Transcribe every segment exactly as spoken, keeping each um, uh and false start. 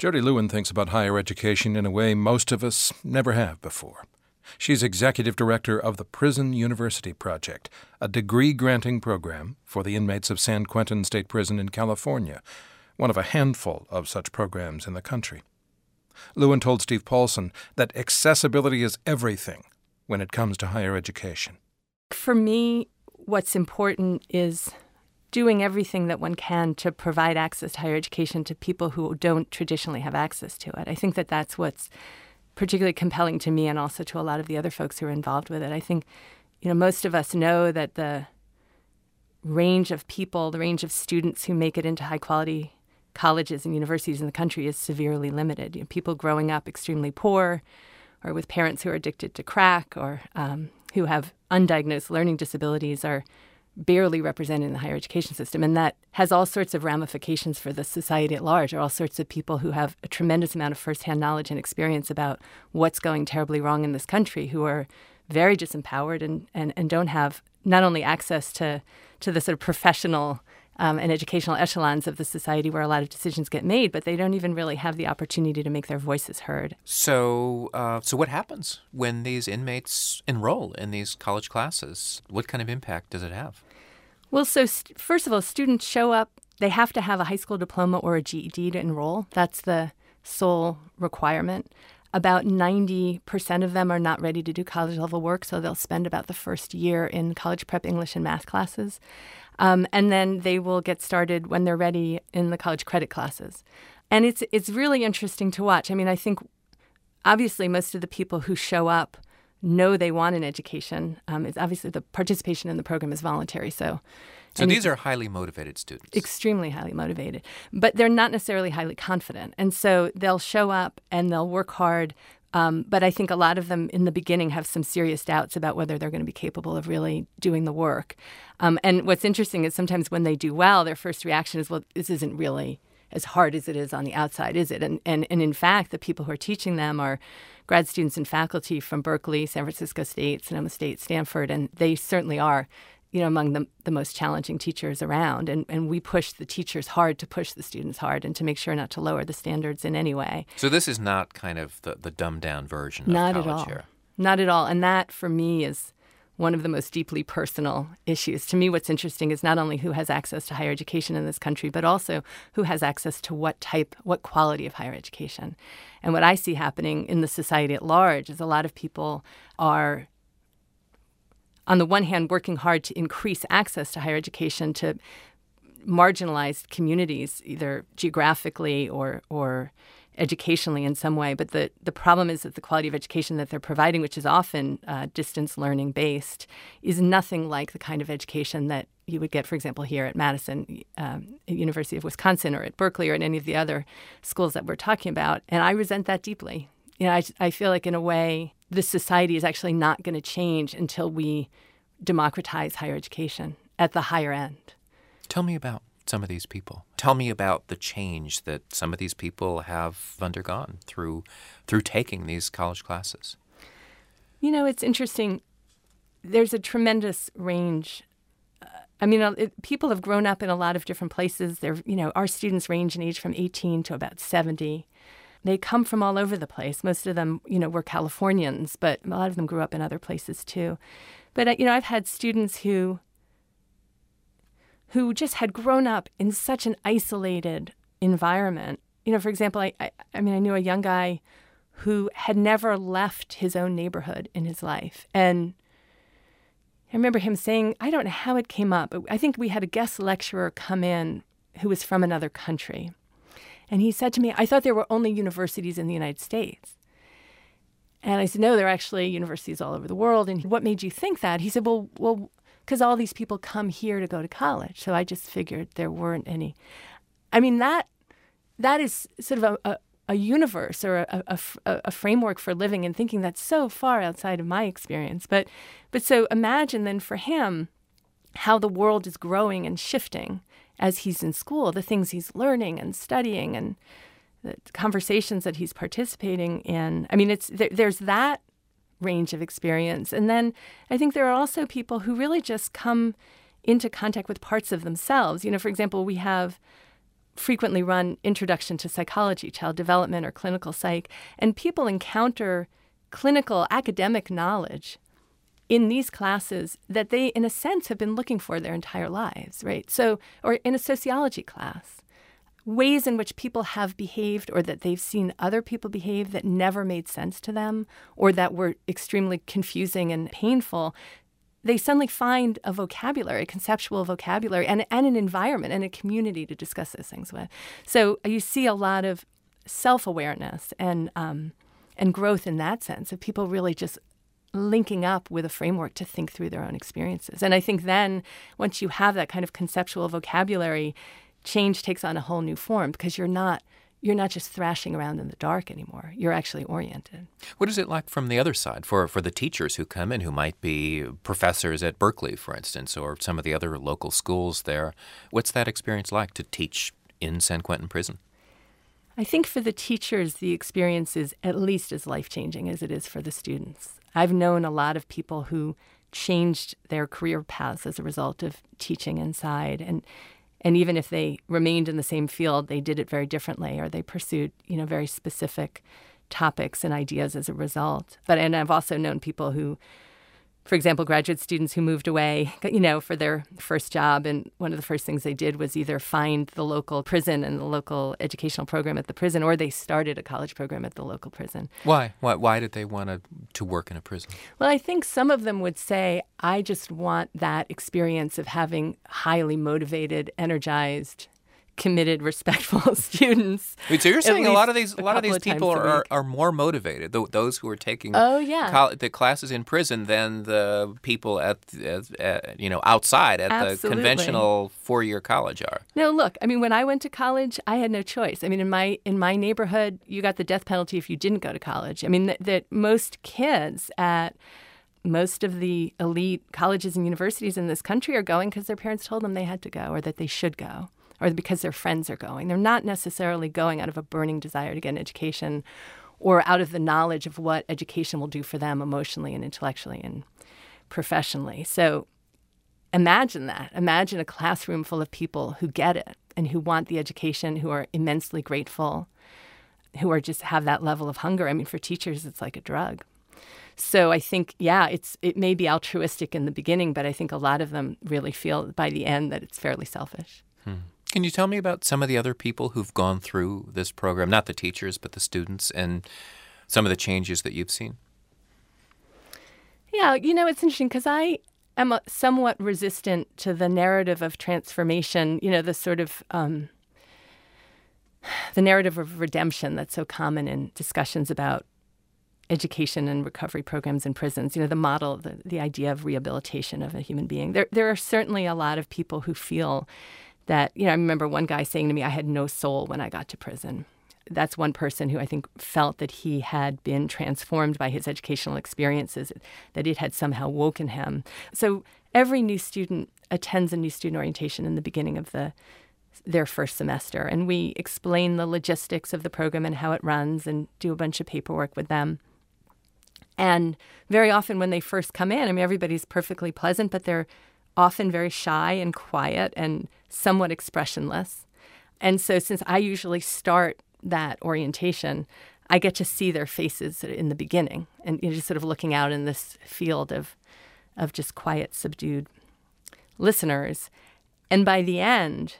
Jody Lewin thinks about higher education in a way most of us never have before. She's executive director of the Prison University Project, a degree-granting program for the inmates of San Quentin State Prison in California, one of a handful of such programs in the country. Lewin told Steve Paulson that accessibility is everything when it comes to higher education. For me, what's important is doing everything that one can to provide access to higher education to people who don't traditionally have access to it. I think that that's what's particularly compelling to me and also to a lot of the other folks who are involved with it. I think, you know, most of us know that the range of people, the range of students who make it into high-quality colleges and universities in the country is severely limited. You know, people growing up extremely poor or with parents who are addicted to crack or um, who have undiagnosed learning disabilities are barely represented in the higher education system. And that has all sorts of ramifications for the society at large. There are all sorts of people who have a tremendous amount of firsthand knowledge and experience about what's going terribly wrong in this country, who are very disempowered and, and, and don't have not only access to, to the sort of professional um, and educational echelons of the society where a lot of decisions get made, but they don't even really have the opportunity to make their voices heard. So, uh, so what happens when these inmates enroll in these college classes? What kind of impact does it have? Well, so st- first of all, students show up. They have to have a high school diploma or a G E D to enroll. That's the sole requirement. About ninety percent of them are not ready to do college-level work, so they'll spend about the first year in college prep English and math classes. Um, and then they will get started when they're ready in the college credit classes. And it's it's really interesting to watch. I mean, I think obviously most of the people who show up know they want an education. Um, it's obviously the participation in the program is voluntary. So, so these are highly motivated students. Extremely highly motivated. But they're not necessarily highly confident. And so they'll show up and they'll work hard. Um, but I think a lot of them in the beginning have some serious doubts about whether they're going to be capable of really doing the work. Um, and what's interesting is sometimes when they do well, their first reaction is, well, this isn't really as hard as it is on the outside, is it? And, and, and in fact, the people who are teaching them are grad students and faculty from Berkeley, San Francisco State, Sonoma State, Stanford, and they certainly are, you know, among the, the most challenging teachers around. And, and we push the teachers hard to push the students hard and to make sure not to lower the standards in any way. So this is not kind of the, the dumbed-down version of not college at all. here? Not at all. And that, for me, is one of the most deeply personal issues. To me, what's interesting is not only who has access to higher education in this country, but also who has access to what type, what quality of higher education. And what I see happening in the society at large is a lot of people are, on the one hand, working hard to increase access to higher education to marginalized communities, either geographically or or educationally in some way. But the, the problem is that the quality of education that they're providing, which is often uh, distance learning based, is nothing like the kind of education that you would get, for example, here at Madison, um, at University of Wisconsin, or at Berkeley, or at any of the other schools that we're talking about. And I resent that deeply. You know, I, I feel like in a way, this society is actually not going to change until we democratize higher education at the higher end. Tell me about some of these people. Tell me about the change that some of these people have undergone through through taking these college classes. You know, it's interesting. There's a tremendous range. Uh, I mean, it, people have grown up in a lot of different places. They're, you know, our students range in age from eighteen to about seventy. They come from all over the place. Most of them, you know, were Californians, but a lot of them grew up in other places too. But, you know, I've had students who who just had grown up in such an isolated environment. You know, for example, I, I, I mean, I knew a young guy who had never left his own neighborhood in his life. And I remember him saying, I don't know how it came up, but I think we had a guest lecturer come in who was from another country. And he said to me, I thought there were only universities in the United States. And I said, no, there are actually universities all over the world. And what made you think that? He said, well, well, because all these people come here to go to college. So I just figured there weren't any. I mean, that that is sort of a, a, a universe or a, a, a framework for living and thinking that's so far outside of my experience. But, but so imagine then for him how the world is growing and shifting as he's in school, the things he's learning and studying and the conversations that he's participating in. I mean, it's there, there's that range of experience. And then I think there are also people who really just come into contact with parts of themselves. You know, for example, we have frequently run Introduction to Psychology, Child Development, or Clinical Psych, and people encounter clinical academic knowledge in these classes that they, in a sense, have been looking for their entire lives, right? So, or in a sociology class, ways in which people have behaved or that they've seen other people behave that never made sense to them or that were extremely confusing and painful, they suddenly find a vocabulary, a conceptual vocabulary, and, and an environment and a community to discuss those things with. So you see a lot of self-awareness and um, and growth in that sense of people really just linking up with a framework to think through their own experiences. And I think then once you have that kind of conceptual vocabulary, change takes on a whole new form because you're not you're not just thrashing around in the dark anymore. You're actually oriented. What is it like from the other side for, for the teachers who come in, who might be professors at Berkeley, for instance, or some of the other local schools there? What's that experience like to teach in San Quentin Prison? I think for the teachers, the experience is at least as life-changing as it is for the students. I've known a lot of people who changed their career paths as a result of teaching inside. And and even if they remained in the same field, they did it very differently, or they pursued, you know, very specific topics and ideas as a result. But and I've also known people who, for example, graduate students who moved away, you know, for their first job. And one of the first things they did was either find the local prison and the local educational program at the prison, or they started a college program at the local prison. Why? Why, why did they want to, to work in a prison? Well, I think some of them would say, I just want that experience of having highly motivated, energized, committed, respectful students. Wait, so you're saying a lot of these, a lot of these of people are, are more motivated, th- those who are taking oh, yeah. col- the classes in prison, than the people at, at, at you know outside at Absolutely. the conventional four-year college are. No, look, I mean, when I went to college, I had no choice. I mean, in my in my neighborhood, you got the death penalty if you didn't go to college. I mean, that, that most kids at most of the elite colleges and universities in this country are going because their parents told them they had to go or that they should go, or because their friends are going. They're not necessarily going out of a burning desire to get an education or out of the knowledge of what education will do for them emotionally and intellectually and professionally. So imagine that. Imagine a classroom full of people who get it and who want the education, who are immensely grateful, who are just have that level of hunger. I mean, for teachers, it's like a drug. So I think, yeah, it's it may be altruistic in the beginning, but I think a lot of them really feel by the end that it's fairly selfish. Hmm. Can you tell me about some of the other people who've gone through this program, not the teachers, but the students, and some of the changes that you've seen? Yeah, you know, it's interesting because I am a, somewhat resistant to the narrative of transformation, you know, the sort of um, the narrative of redemption that's so common in discussions about education and recovery programs in prisons, you know, the model, the, the idea of rehabilitation of a human being. There, there are certainly a lot of people who feel that, you know, I remember one guy saying to me, I had no soul when I got to prison. That's one person who I think felt that he had been transformed by his educational experiences, that it had somehow woken him. So every new student attends a new student orientation in the beginning of the their first semester, and we explain the logistics of the program and how it runs and do a bunch of paperwork with them. And very often when they first come in, I mean, everybody's perfectly pleasant, but they're often very shy and quiet and somewhat expressionless. And so since I usually start that orientation, I get to see their faces in the beginning and you know, just sort of looking out in this field of of just quiet, subdued listeners. And by the end,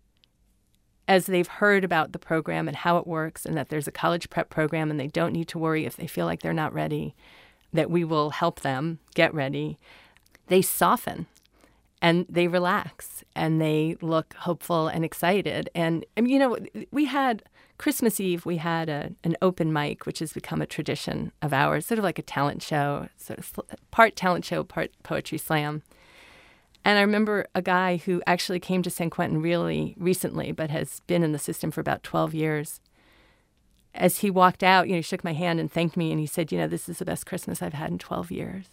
as they've heard about the program and how it works and that there's a college prep program and they don't need to worry if they feel like they're not ready, that we will help them get ready, they soften and they relax and they look hopeful and excited. And, I mean, you know, we had Christmas Eve, we had a, an open mic, which has become a tradition of ours, sort of like a talent show, sort of part talent show, part poetry slam. And I remember a guy who actually came to San Quentin really recently, but has been in the system for about twelve years. As he walked out, you know, he shook my hand and thanked me, and he said, you know, this is the best Christmas I've had in twelve years.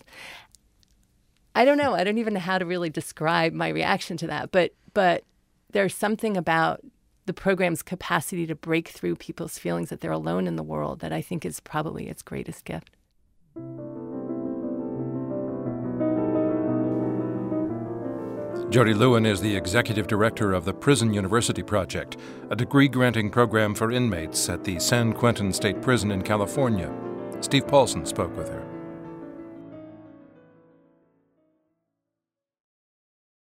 I don't know. I don't even know how to really describe my reaction to that. But but there's something about the program's capacity to break through people's feelings that they're alone in the world that I think is probably its greatest gift. Jody Lewin is the executive director of the Prison University Project, a degree-granting program for inmates at the San Quentin State Prison in California. Steve Paulson spoke with her.